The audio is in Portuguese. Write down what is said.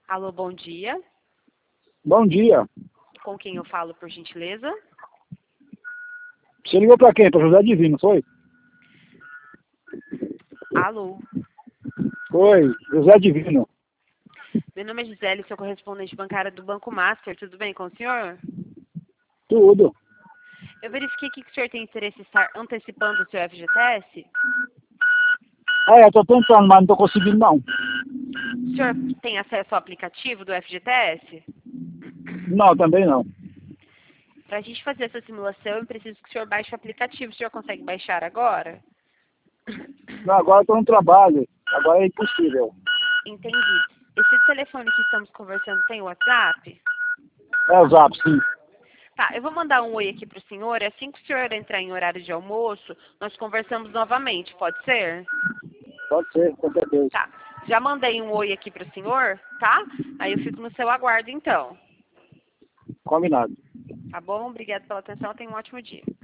Alô, bom dia. Bom dia. Com quem eu falo, por gentileza? Você ligou para quem? Para José Divino, foi? Alô. Foi, José Divino. Meu nome é Gisele, sou correspondente bancária do Banco Master. Tudo bem com o senhor? Tudo. Eu verifiquei aqui que o senhor tem interesse em estar antecipando o seu FGTS. Eu tô tentando, mas não tô conseguindo não. O senhor tem acesso ao aplicativo do FGTS? Não, também não. Para a gente fazer essa simulação, eu preciso que o senhor baixe o aplicativo. O senhor consegue baixar agora? Não, agora eu tô no trabalho. Agora é impossível. Entendi. Esse telefone que estamos conversando tem o WhatsApp? É o Zap, sim. Tá, eu vou mandar um oi aqui pro senhor. E assim que o senhor entrar em horário de almoço, nós conversamos novamente, pode ser? Pode ser, com certeza. Tá. Já mandei um oi aqui pro senhor, tá? Aí eu fico no seu aguardo, então. Combinado. Tá bom? Obrigada pela atenção. Tenha um ótimo dia.